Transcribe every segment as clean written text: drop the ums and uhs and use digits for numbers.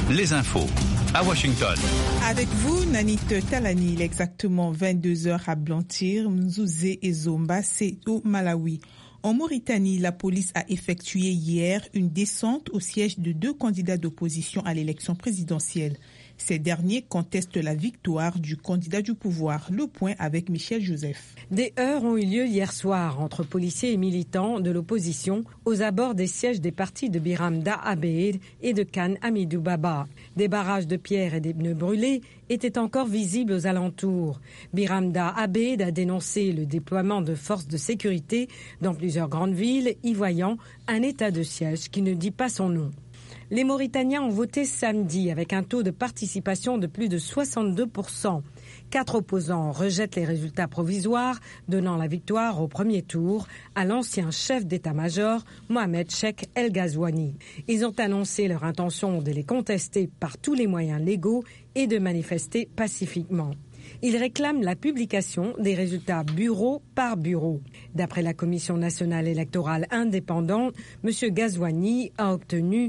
les infos à Washington. Avec vous, Nanit Talani, il est exactement 22h à Blantyre, Mzouzé et Zomba, c'est au Malawi. En Mauritanie, la police a effectué hier une descente au siège de 2 candidats d'opposition à l'élection présidentielle. Ces derniers contestent la victoire du candidat du pouvoir. Le point avec Michel Joseph. Des heurts ont eu lieu hier soir entre policiers et militants de l'opposition aux abords des sièges des partis de Biram Da Abeid et de Khan Hamidou Baba. Des barrages de pierres et des pneus brûlés étaient encore visibles aux alentours. Biram Da Abeid a dénoncé le déploiement de forces de sécurité dans plusieurs grandes villes, y voyant un état de siège qui ne dit pas son nom. Les Mauritaniens ont voté samedi avec un taux de participation de plus de 62%. 4 opposants rejettent les résultats provisoires, donnant la victoire au premier tour à l'ancien chef d'état-major, Mohamed Cheikh El Ghazouani. Ils ont annoncé leur intention de les contester par tous les moyens légaux et de manifester pacifiquement. Ils réclament la publication des résultats bureau par bureau. D'après la Commission nationale électorale indépendante, M. Ghazouani a obtenu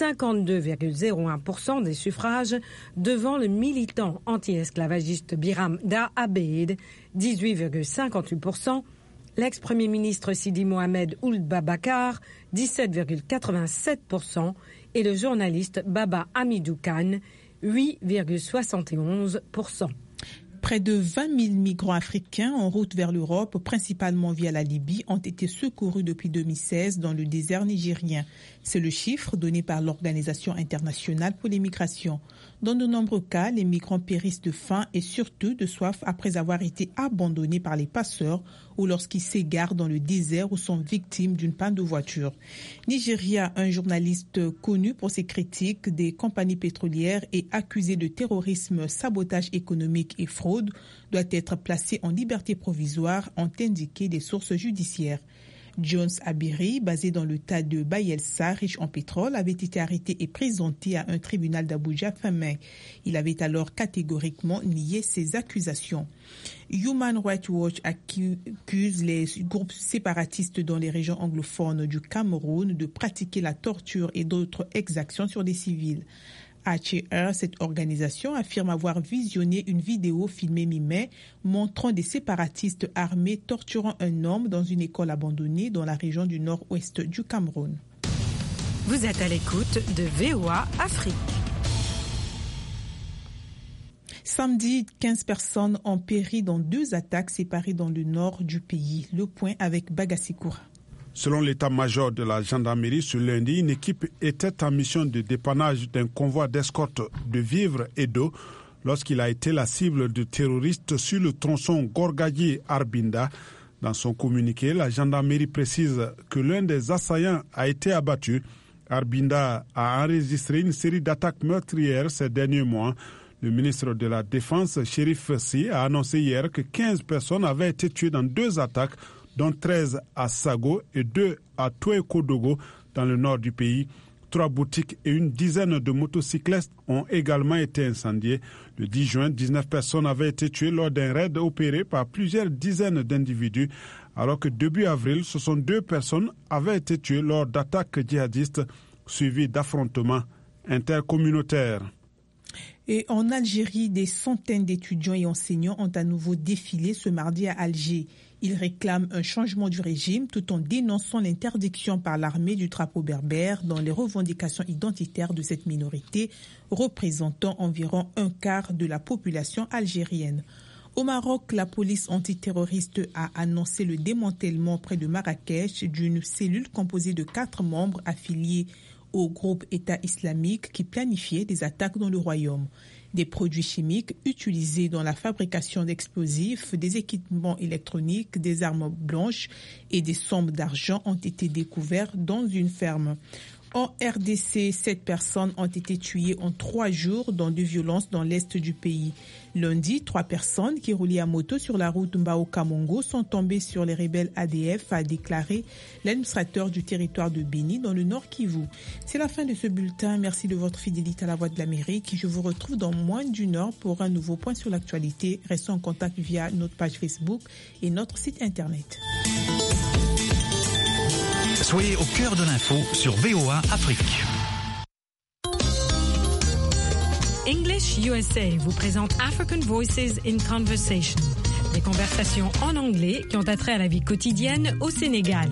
52,01% des suffrages devant le militant anti-esclavagiste Biram Da Abeid, 18,58%, l'ex-premier ministre Sidi Mohamed Ould Babakar, 17,87%, et le journaliste Baba Hamidou Khan, 8,71%. Près de 20 000 migrants africains en route vers l'Europe, principalement via la Libye, ont été secourus depuis 2016 dans le désert nigérien. C'est le chiffre donné par l'Organisation internationale pour les migrations. Dans de nombreux cas, les migrants périssent de faim et surtout de soif après avoir été abandonnés par les passeurs ou lorsqu'ils s'égarent dans le désert ou sont victimes d'une panne de voiture. Nigeria, un journaliste connu pour ses critiques des compagnies pétrolières et accusé de terrorisme, sabotage économique et fraude, doit être placé en liberté provisoire, ont indiqué des sources judiciaires. Jones Abiri, basé dans l'État de Bayelsa, riche en pétrole, avait été arrêté et présenté à un tribunal d'Abuja fin mai. Il avait alors catégoriquement nié ces accusations. Human Rights Watch accuse les groupes séparatistes dans les régions anglophones du Cameroun de pratiquer la torture et d'autres exactions sur des civils. HCR, cette organisation, affirme avoir visionné une vidéo filmée mi-mai montrant des séparatistes armés torturant un homme dans une école abandonnée dans la région du nord-ouest du Cameroun. Vous êtes à l'écoute de VOA Afrique. Samedi, 15 personnes ont péri dans 2 attaques séparées dans le nord du pays. Le point avec Bagasikoura. Selon l'état-major de la gendarmerie, ce lundi, une équipe était en mission de dépannage d'un convoi d'escorte de vivres et d'eau lorsqu'il a été la cible de terroristes sur le tronçon Gorgadié-Arbinda. Dans son communiqué, la gendarmerie précise que l'un des assaillants a été abattu. Arbinda a enregistré une série d'attaques meurtrières ces derniers mois. Le ministre de la Défense, Chérif Sy, a annoncé hier que 15 personnes avaient été tuées dans 2 attaques, dont 13 à Sago et 2 à Toué-Kodogo dans le nord du pays. 3 boutiques et une dizaine de motocyclistes ont également été incendiées. Le 10 juin, 19 personnes avaient été tuées lors d'un raid opéré par plusieurs dizaines d'individus, alors que début avril, 62 personnes avaient été tuées lors d'attaques djihadistes suivies d'affrontements intercommunautaires. Et en Algérie, des centaines d'étudiants et enseignants ont à nouveau défilé ce mardi à Alger. Ils réclament un changement du régime tout en dénonçant l'interdiction par l'armée du drapeau berbère dans les revendications identitaires de cette minorité, représentant environ un quart de la population algérienne. Au Maroc, la police antiterroriste a annoncé le démantèlement près de Marrakech d'une cellule composée de 4 membres affiliés au groupe État islamique qui planifiait des attaques dans le royaume. Des produits chimiques utilisés dans la fabrication d'explosifs, des équipements électroniques, des armes blanches et des sommes d'argent ont été découverts dans une ferme. En RDC, 7 personnes ont été tuées en 3 jours dans de violences dans l'est du pays. Lundi, 3 personnes qui roulaient à moto sur la route Mbao-Kamongo sont tombées sur les rebelles ADF, a déclaré l'administrateur du territoire de Béni dans le Nord Kivu. C'est la fin de ce bulletin. Merci de votre fidélité à la Voix de l'Amérique. Je vous retrouve dans moins d'une heure pour un nouveau point sur l'actualité. Restons en contact via notre page Facebook et notre site Internet. Soyez au cœur de l'info sur VOA Afrique. English USA vous présente African Voices in Conversation, des conversations en anglais qui ont attrait à la vie quotidienne au Sénégal.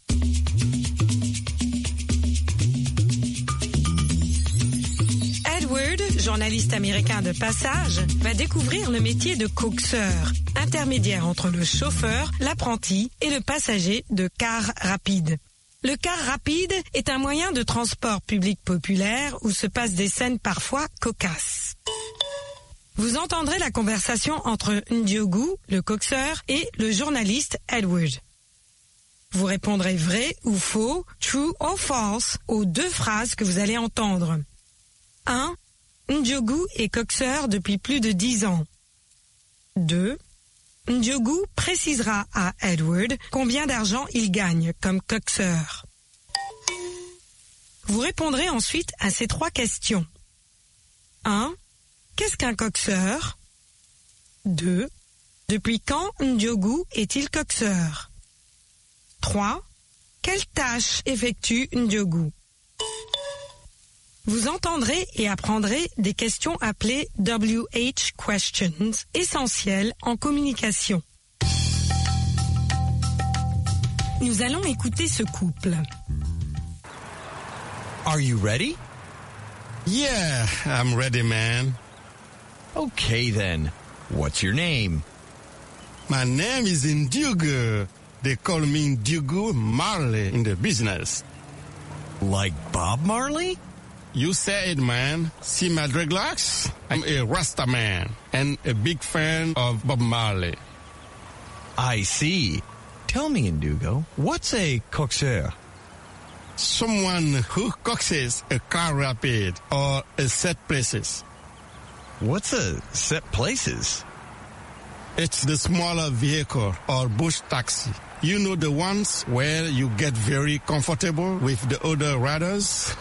Edward, journaliste américain de passage, va découvrir le métier de coxeur, intermédiaire entre le chauffeur, l'apprenti et le passager de car rapide. Le car rapide est un moyen de transport public populaire où se passent des scènes parfois cocasses. Vous entendrez la conversation entre Ndiogu, le coxeur, et le journaliste Edward. Vous répondrez vrai ou faux, true or false, aux deux phrases que vous allez entendre. 1. Ndiogu est coxeur depuis plus de 10 ans. 2. Ndiogu précisera à Edward combien d'argent il gagne comme coxeur. Vous répondrez ensuite à ces 3 questions. 1. Qu'est-ce qu'un coxeur? 2. Depuis quand Ndiogu est-il coxeur? 3. Quelle tâche effectue Ndiogu? Vous entendrez et apprendrez des questions appelées WH questions, essentielles en communication. Nous allons écouter ce couple. Are you ready? Yeah, I'm ready, man. Okay then. What's your name? My name is Ndiogu. They call me Ndiogu Marley in the business. Like Bob Marley? You said, man. See my dreadlocks? I'm a Rasta man and a big fan of Bob Marley. I see. Tell me, Ndugo, what's a coxeur? Someone who coaxes a car rapid or a set places. What's a set places? It's the smaller vehicle or bush taxi. You know, the ones where you get very comfortable with the other riders?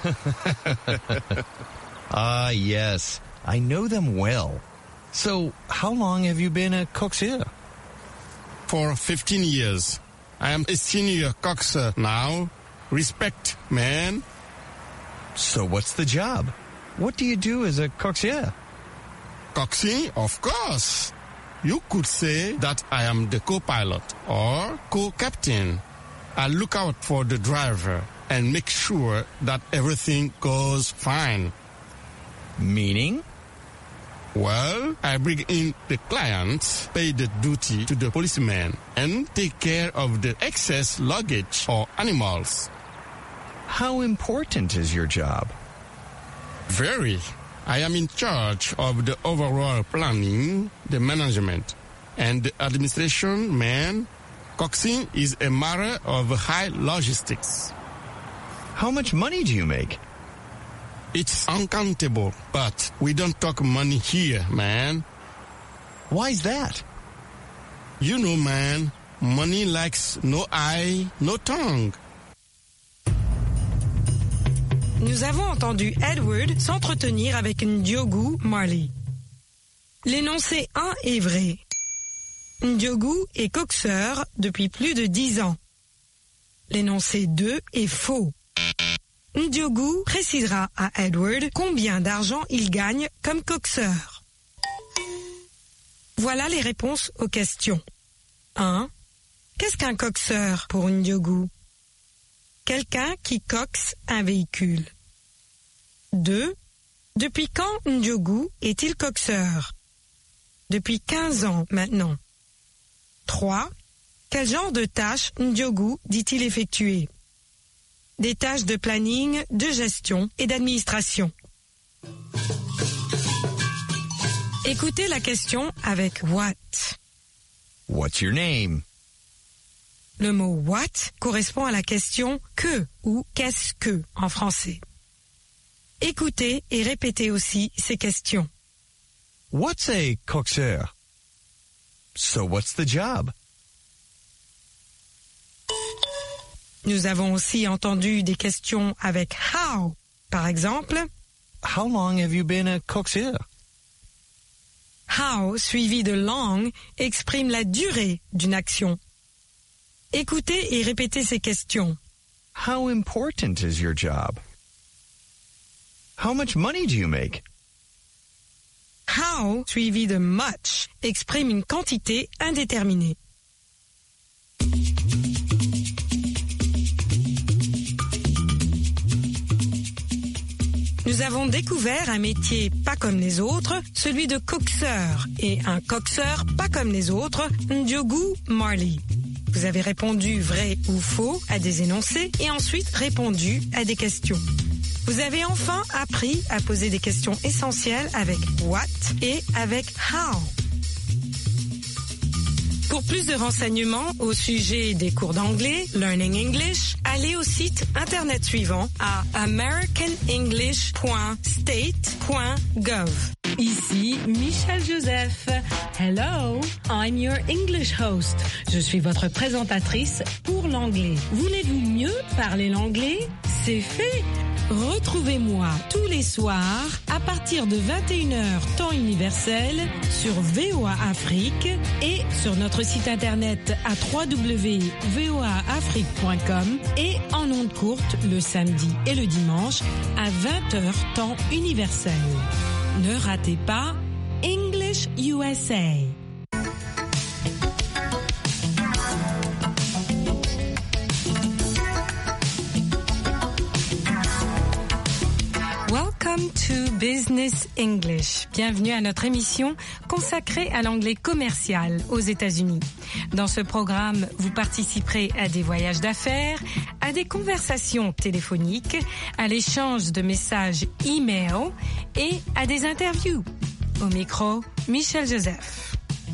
Ah, yes. I know them well. So, how long have you been a coxeur? For 15 years. I am a senior coxer now. Respect, man. So what's the job? What do you do as a coxeur? Coxing, of course. You could say that I am the co-pilot or co-captain. I look out for the driver and make sure that everything goes fine. Meaning? Well, I bring in the clients, pay the duty to the policeman, and take care of the excess luggage or animals. How important is your job? Very. I am in charge of the overall planning, the management, and the administration, man. Coxing is a matter of high logistics. How much money do you make? It's uncountable, but we don't talk money here, man. Why's that? You know, man, money likes no eye, no tongue. Nous avons entendu Edward s'entretenir avec Ndiogu Marley. L'énoncé 1 est vrai. Ndiogu est coxeur depuis plus de 10 ans. L'énoncé 2 est faux. Ndiogu précisera à Edward combien d'argent il gagne comme coxeur. Voilà les réponses aux questions. 1. Qu'est-ce qu'un coxeur pour Ndiogu? Quelqu'un qui coxe un véhicule. 2. Depuis quand Ndiogu est-il coxeur? Depuis 15 ans maintenant. 3. Quel genre de tâches Ndiogu dit-il effectuer? Des tâches de planning, de gestion et d'administration. Écoutez la question avec what. What's your name? Le mot what correspond à la question que ou qu'est-ce que en français. Écoutez et répétez aussi ces questions. What's a coxeur? So what's the job? Nous avons aussi entendu des questions avec how. Par exemple, How long have you been a coxeur? how suivi de long exprime la durée d'une action. Écoutez et répétez ces questions. How important is your job? How much money do you make? How suivi de much exprime une quantité indéterminée. Nous avons découvert un métier pas comme les autres, celui de coxeur, et un coxeur pas comme les autres, Ndiogu Marley. Vous avez répondu vrai ou faux à des énoncés et ensuite répondu à des questions. Vous avez enfin appris à poser des questions essentielles avec what et avec how. Pour plus de renseignements au sujet des cours d'anglais, Learning English, allez au site internet suivant à americanenglish.state.gov. Ici Michel Joseph. Hello, I'm your English host. Je suis votre présentatrice pour l'anglais. Voulez-vous mieux parler l'anglais? C'est fait! Retrouvez-moi tous les soirs à partir de 21h temps universel sur VOA Afrique et sur notre site internet à www.voaafrique.com et en ondes courtes le samedi et le dimanche à 20h temps universel. Ne ratez pas English USA. Welcome to Business English. Bienvenue à notre émission consacrée à l'anglais commercial aux États-Unis. Dans ce programme, vous participerez à des voyages d'affaires, à des conversations téléphoniques, à l'échange de messages e-mail et à des interviews. Au micro, Michel Joseph.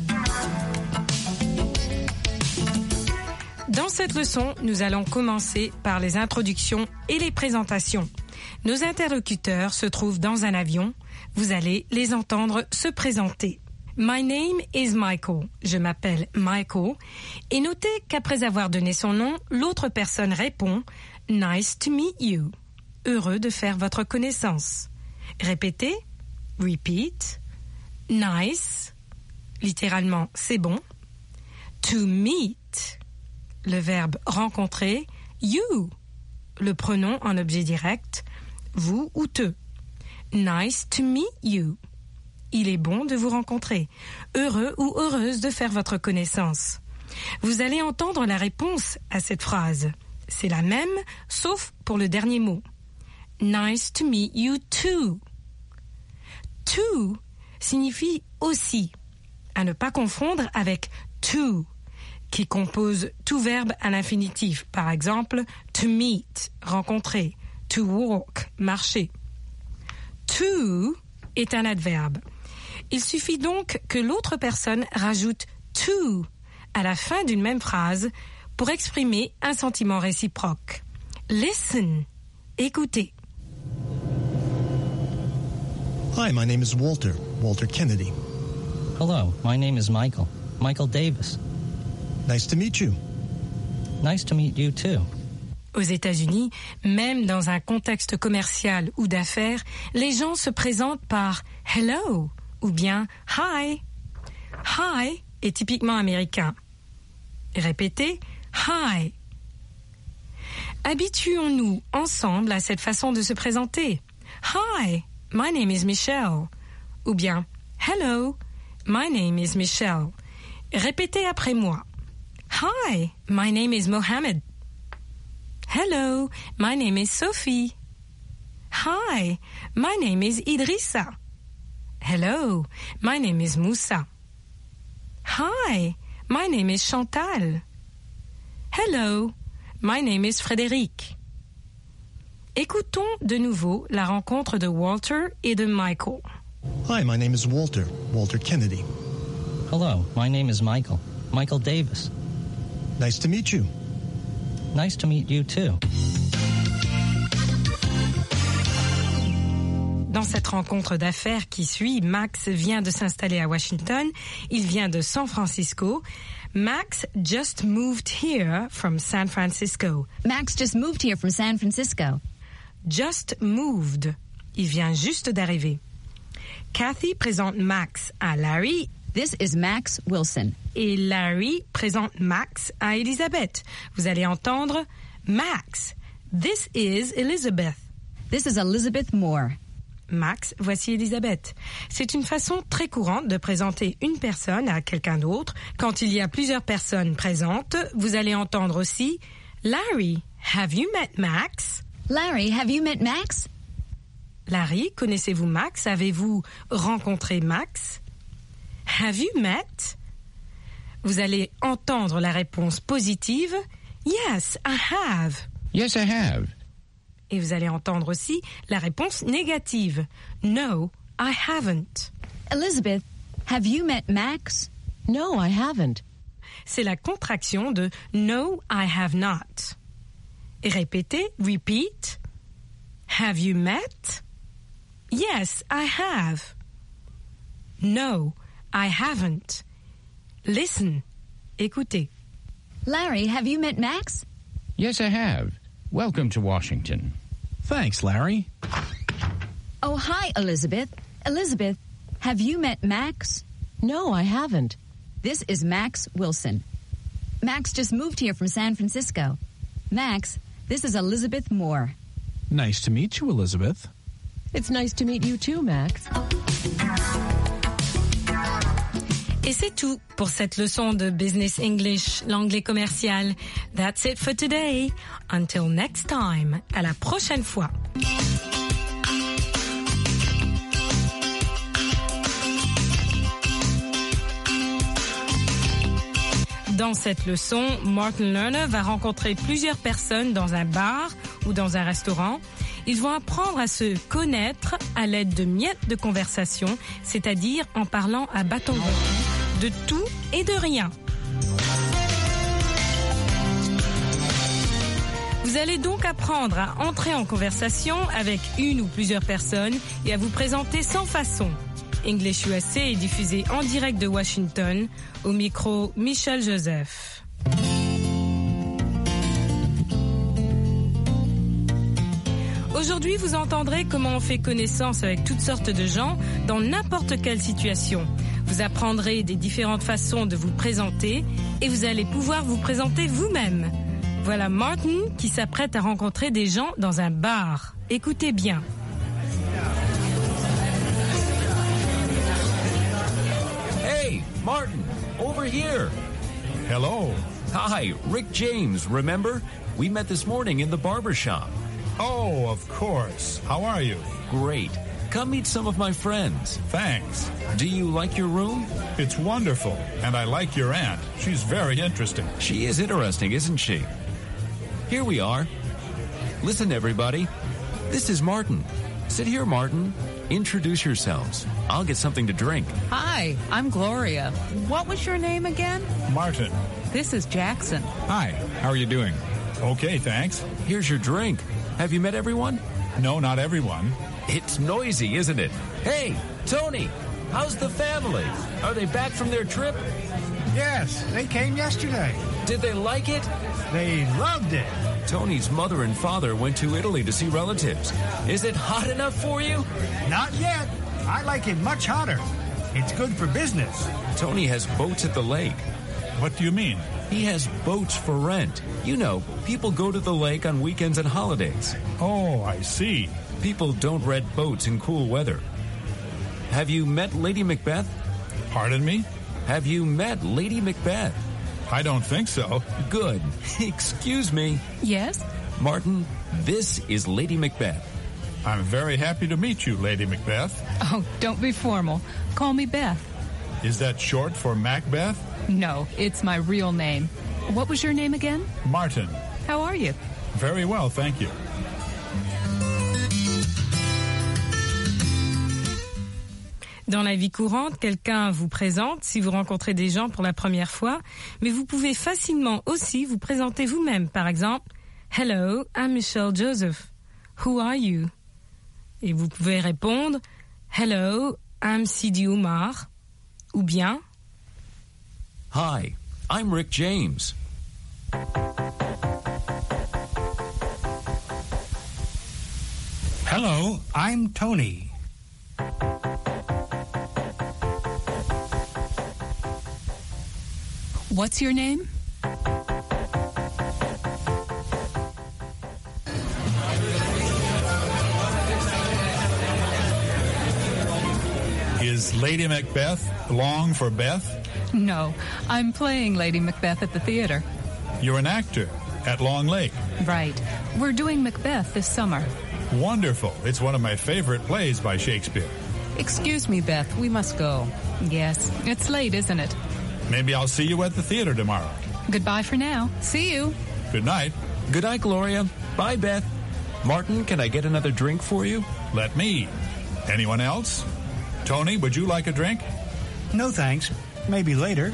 Dans cette leçon, nous allons commencer par les introductions et les présentations. Nos interlocuteurs se trouvent dans un avion. Vous allez les entendre se présenter. My name is Michael. Je m'appelle Michael. Et notez qu'après avoir donné son nom, l'autre personne répond « Nice to meet you ». Heureux de faire votre connaissance. Répétez. Repeat. Nice. Littéralement, c'est bon. To meet. Le verbe rencontrer. You. Le pronom en objet direct. Vous ou te. Nice to meet you. Il est bon de vous rencontrer. Heureux ou heureuse de faire votre connaissance. Vous allez entendre la réponse à cette phrase. C'est la même, sauf pour le dernier mot. Nice to meet you too. To signifie aussi. À ne pas confondre avec to, qui compose tout verbe à l'infinitif. Par exemple, to meet, rencontrer. To walk, marcher. To est un adverbe. Il suffit donc que l'autre personne rajoute to à la fin d'une même phrase pour exprimer un sentiment réciproque. Listen, écoutez. Hi, my name is Walter Kennedy. Hello, my name is Michael Davis. Nice to meet you. Nice to meet you too. Aux États-Unis, même dans un contexte commercial ou d'affaires, les gens se présentent par « hello » ou bien « hi ». « Hi » est typiquement américain. Répétez « hi ». Habituons-nous ensemble à cette façon de se présenter. « Hi, my name is Michelle » ou bien « hello, my name is Michelle ». Répétez après moi. « Hi, my name is Mohammed ». Hello, my name is Sophie. Hi, my name is Idrissa. Hello, my name is Moussa. Hi, my name is Chantal. Hello, my name is Frédéric. Écoutons de nouveau la rencontre de Walter et de Michael. Hi, my name is Walter Kennedy. Hello, my name is Michael Davis. Nice to meet you. Nice to meet you too. Dans cette rencontre d'affaires qui suit, Max vient de s'installer à Washington. Il vient de San Francisco. Max just moved here from San Francisco. Max just moved here from San Francisco. Just moved. Il vient juste d'arriver. Kathy présente Max à Larry. This is Max Wilson. Et Larry présente Max à Elizabeth. Vous allez entendre Max. This is Elizabeth. This is Elizabeth Moore. Max, voici Elisabeth. C'est une façon très courante de présenter une personne à quelqu'un d'autre. Quand il y a plusieurs personnes présentes, vous allez entendre aussi Larry, have you met Max? Larry, have you met Max? Larry, connaissez-vous Max? Avez-vous rencontré Max? Have you met? Vous allez entendre la réponse positive. Yes, I have. Yes, I have. Et vous allez entendre aussi la réponse négative. No, I haven't. Elizabeth, have you met Max? No, I haven't. C'est la contraction de No, I have not. Et répétez, repeat. Have you met? Yes, I have. No, I haven't. Listen. Écoutez. Larry, have you met Max? Yes, I have. Welcome to Washington. Thanks, Larry. Oh, hi, Elizabeth. Elizabeth, have you met Max? No, I haven't. This is Max Wilson. Max just moved here from San Francisco. Max, this is Elizabeth Moore. Nice to meet you, Elizabeth. It's nice to meet you too, Max. Et c'est tout pour cette leçon de Business English, l'anglais commercial. That's it for today. Until next time. À la prochaine fois. Dans cette leçon, Martin Lerner va rencontrer plusieurs personnes dans un bar ou dans un restaurant. Ils vont apprendre à se connaître à l'aide de miettes de conversation, c'est-à-dire en parlant à bâton rompu de tout et de rien. Vous allez donc apprendre à entrer en conversation avec une ou plusieurs personnes et à vous présenter sans façon. English USA est diffusé en direct de Washington, au micro Michel Joseph. Aujourd'hui, vous entendrez comment on fait connaissance avec toutes sortes de gens dans n'importe quelle situation. Vous apprendrez des différentes façons de vous présenter et vous allez pouvoir vous présenter vous-même. Voilà Martin qui s'apprête à rencontrer des gens dans un bar. Écoutez bien. Hey, Martin, over here. Hello. Hi, Rick James, remember? We met this morning in the barber shop. Oh, of course. How are you? Great. Come meet some of my friends. Thanks. Do you like your room? It's wonderful, and I like your aunt. She's very interesting. She is interesting, isn't she? Here we are. Listen, everybody. This is Martin. Sit here, Martin. Introduce yourselves. I'll get something to drink. Hi, I'm Gloria. What was your name again? Martin. This is Jackson. Hi, how are you doing? Okay, thanks. Here's your drink. Have you met everyone? No, not everyone. It's noisy, isn't it? Hey, Tony, how's the family? Are they back from their trip? Yes, they came yesterday. Did they like it? They loved it. Tony's mother and father went to Italy to see relatives. Is it hot enough for you? Not yet. I like it much hotter. It's good for business. Tony has boats at the lake. What do you mean? He has boats for rent. You know, people go to the lake on weekends and holidays. Oh, I see. People don't rent boats in cool weather. Have you met Lady Macbeth? Pardon me? Have you met Lady Macbeth? I don't think so. Good. Excuse me. Yes? Martin, this is Lady Macbeth. I'm very happy to meet you, Lady Macbeth. Oh, don't be formal. Call me Beth. Is that short for Macbeth? No, it's my real name. What was your name again? Martin. How are you? Very well, thank you. Dans la vie courante, quelqu'un vous présente si vous rencontrez des gens pour la première fois, mais vous pouvez facilement aussi vous présenter vous-même. Par exemple, « Hello, I'm Michelle Joseph. Who are you? » Et vous pouvez répondre « Hello, I'm Sidi Oumar. » Ou bien « Hi, I'm Rick James. » Hello, I'm Tony. What's your name? Is Lady Macbeth long for Beth? No, I'm playing Lady Macbeth at the theater. You're an actor at Long Lake. Right. We're doing Macbeth this summer. Wonderful. It's one of my favorite plays by Shakespeare. Excuse me, Beth. We must go. Yes, it's late, isn't it? Maybe I'll see you at the theater tomorrow. Goodbye for now. See you. Good night. Good night, Gloria. Bye, Beth. Martin, can I get another drink for you? Let me. Anyone else? Tony, would you like a drink? No thanks. Maybe later.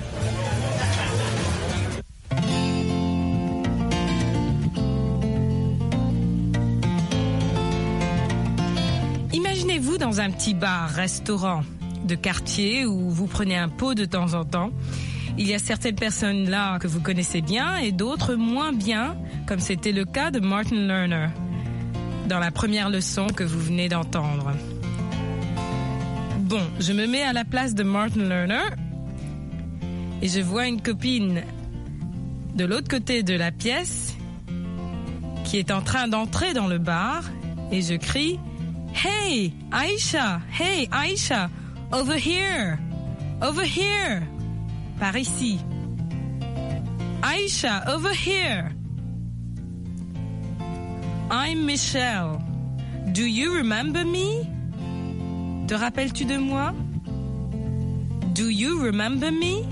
Imaginez-vous dans un petit bar-restaurant de quartier où vous prenez un pot de temps en temps. Il y a certaines personnes là que vous connaissez bien et d'autres moins bien, comme c'était le cas de Martin Lerner dans la première leçon que vous venez d'entendre. Bon, je me mets à la place de Martin Lerner et je vois une copine de l'autre côté de la pièce qui est en train d'entrer dans le bar et je crie « Hey, Aisha! Hey, Aisha! Over here! Over here! » Par ici. « Aisha, over here! I'm Michelle. Do you remember me? Te rappelles-tu de moi? Do you remember me?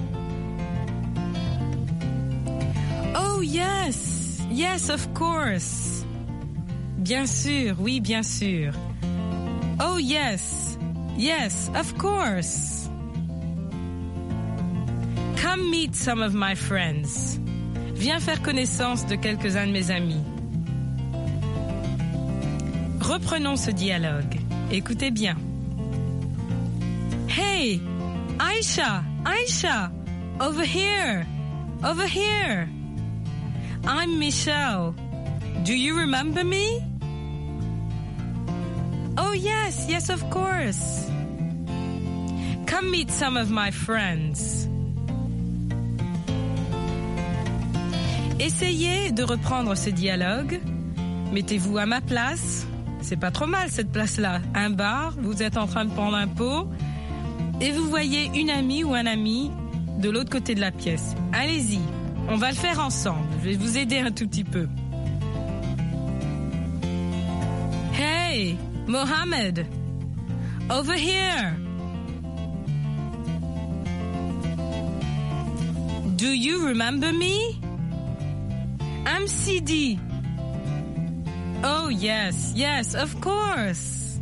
Oh, yes! Yes, of course! Bien sûr, oui, bien sûr. Oh, yes! Yes, of course! Come meet some of my friends. Viens faire connaissance de quelques-uns de mes amis. Reprenons ce dialogue. Écoutez bien. Hey, Aisha, Aisha, over here, over here. I'm Michelle. Do you remember me? Oh, yes, yes, of course. Come meet some of my friends. Essayez de reprendre ce dialogue. Mettez-vous à ma place. C'est pas trop mal cette place-là. Un bar, vous êtes en train de prendre un pot et vous voyez une amie ou un ami de l'autre côté de la pièce. Allez-y, on va le faire ensemble. Je vais vous aider un tout petit peu. Hey, Mohammed, over here. Do you remember me? I'm Sidi. Oh, yes, yes, of course.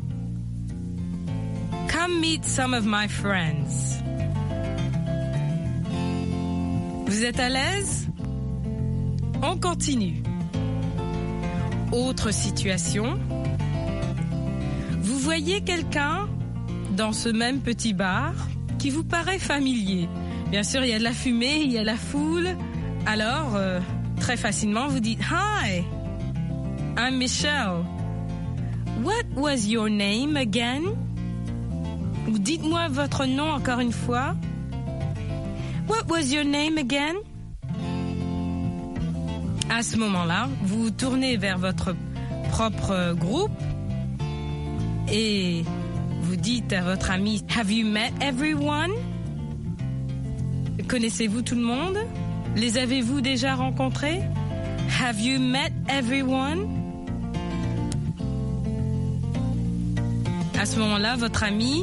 Come meet some of my friends. Vous êtes à l'aise? On continue. Autre situation. Vous voyez quelqu'un dans ce même petit bar qui vous paraît familier. Bien sûr, il y a de la fumée, il y a la foule. Alors, très facilement, vous dites « Hi, I'm Michelle. What was your name again? » Ou dites-moi votre nom encore une fois. What was your name again? À ce moment-là, vous vous tournez vers votre propre groupe et vous dites à votre ami, Have you met everyone? Connaissez-vous tout le monde? Les avez-vous déjà rencontrés? Have you met everyone? À ce moment-là, votre ami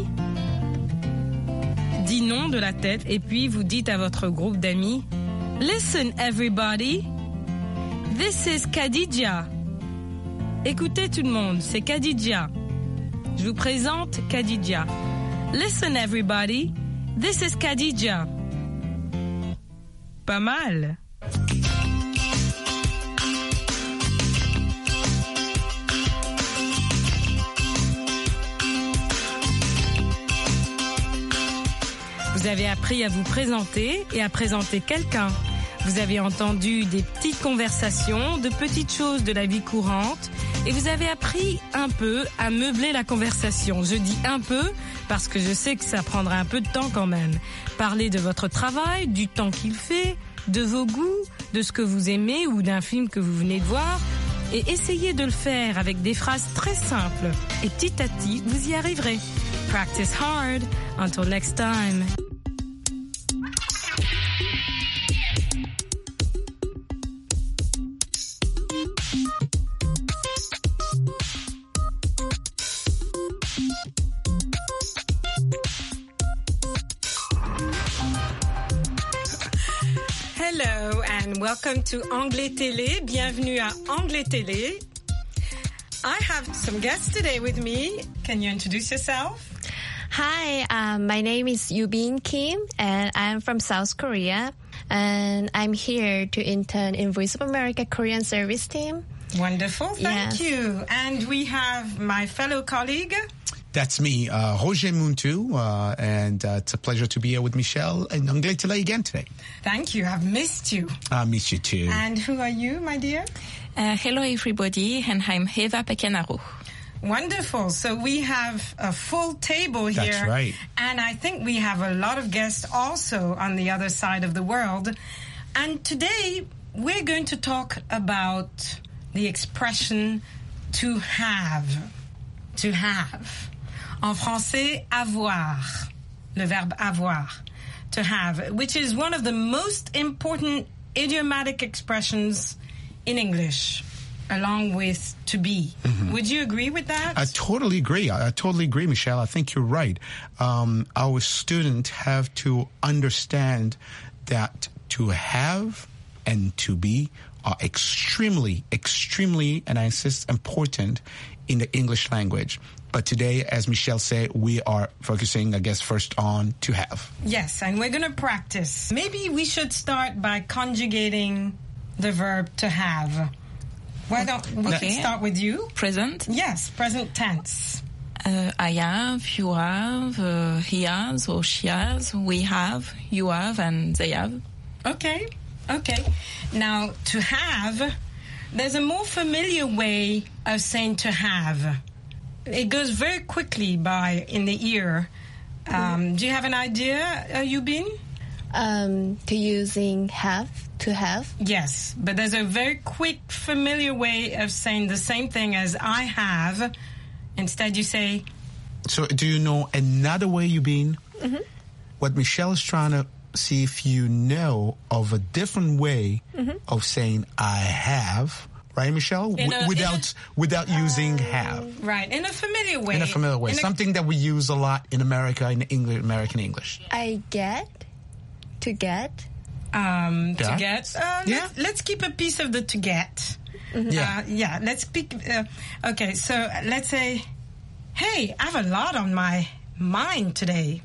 dit non de la tête et puis vous dites à votre groupe d'amis, Listen everybody, this is Khadija. Écoutez tout le monde, c'est Khadija. Je vous présente Khadija. Listen everybody, this is Khadija. Pas mal. Vous avez appris à vous présenter et à présenter quelqu'un. Vous avez entendu des petites conversations, de petites choses de la vie courante et vous avez appris un peu à meubler la conversation. Je dis un peu parce que je sais que ça prendra un peu de temps quand même. Parler de votre travail, du temps qu'il fait, de vos goûts, de ce que vous aimez ou d'un film que vous venez de voir et essayez de le faire avec des phrases très simples et petit à petit, vous y arriverez. Practice hard. Until next time. Hello and welcome to Anglais Télé. Bienvenue à Anglais Télé. I have some guests today with me. Can you introduce yourself? Hi, my name is Yubin Kim, and I'm from South Korea. And I'm here to intern in Voice of America Korean service team. Wonderful, thank you. And we have my fellow colleague. That's me, Roger Muntu, and it's a pleasure to be here with Michelle in Anglais Télé again today. Thank you, I've missed you. I miss you too. And who are you, my dear? Hello everybody, and I'm Eva Pekenaro. Wonderful. So we have a full table here. That's right. And I think we have a lot of guests also on the other side of the world. And today we're going to talk about the expression to have. To have. En français, avoir. Le verbe avoir. To have, which is one of the most important idiomatic expressions in English, along with to be. Mm-hmm. Would you agree with that? I totally agree. I totally agree, Michelle. I think you're right. Our students have to understand that to have and to be are extremely, and I insist, important in the English language. But today, as Michelle said, we are focusing, I guess, first on to have. Yes, and we're going to practice. Maybe we should start by conjugating the verb to have. Why don't we start with you? Present? Yes, present tense. I have, you have, he has or she has, we have, you have, and they have. Okay. Now, to have, there's a more familiar way of saying to have. It goes very quickly by in the ear. Do you have an idea, Yubin? To using have, to have? Yes, but there's a very quick, familiar way of saying the same thing as I have. Instead, you say... So, do you know another way, Yubin? Mm-hmm. What Michelle is trying to see if you know of a different way of saying I have... Right, Michelle? Without using have. Right, in a familiar way. In a familiar way. Something that we use a lot in America, in English, American English. I get. To get. To get. Let's keep a piece of the to get. Mm-hmm. Let's speak. Okay, so let's say, hey, I have a lot on my mind today.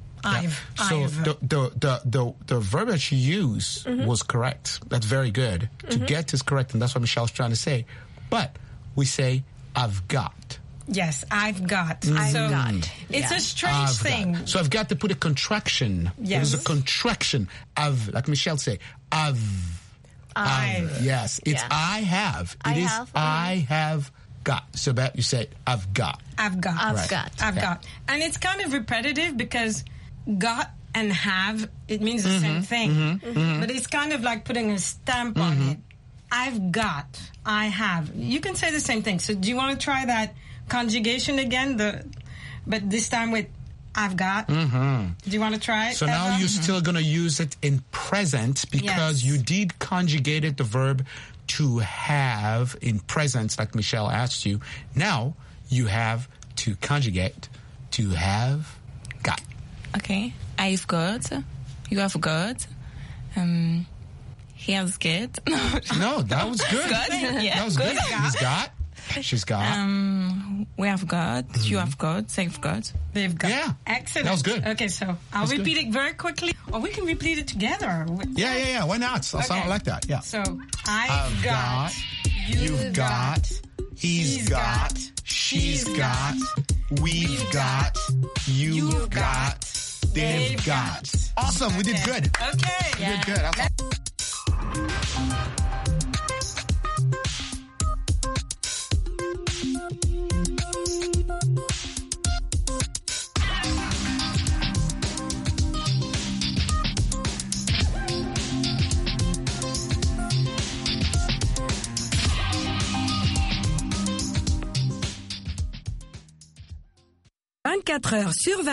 So the verb that you use was correct. That's very good. To get is correct, and that's what Michelle's trying to say. But we say, I've got. Yes, I've got. I've got. It's a strange thing. So I've got to put a contraction. Yes. There's a contraction. Like Michelle say, I've. Yes, it's I have. I have got. So that you say, I've got. I've got. I've got. I've got. And it's kind of repetitive because got and have, it means the same thing. But it's kind of like putting a stamp on it. I've got. I have. You can say the same thing. So do you want to try that conjugation again? But this time with I've got. Do you want to try it? So now you're still going to use it in present because you did conjugated the verb to have in present, like Michelle asked you. Now you have to conjugate to have got. Okay. I've got. You have got. He has got. No, that was good. Yeah. That was good. He's got. She's got. We have got. You have got. They've got. They've got. Yeah. Excellent. That was good. Okay, so I'll repeat it very quickly, or we can repeat it together. Yeah. Why not? I'll sound like that. Yeah. So I've got. You've got. He's got. She's got. We've got. You've got. They've got. Awesome. We did good. Okay. We did good. 24 heures sur 24.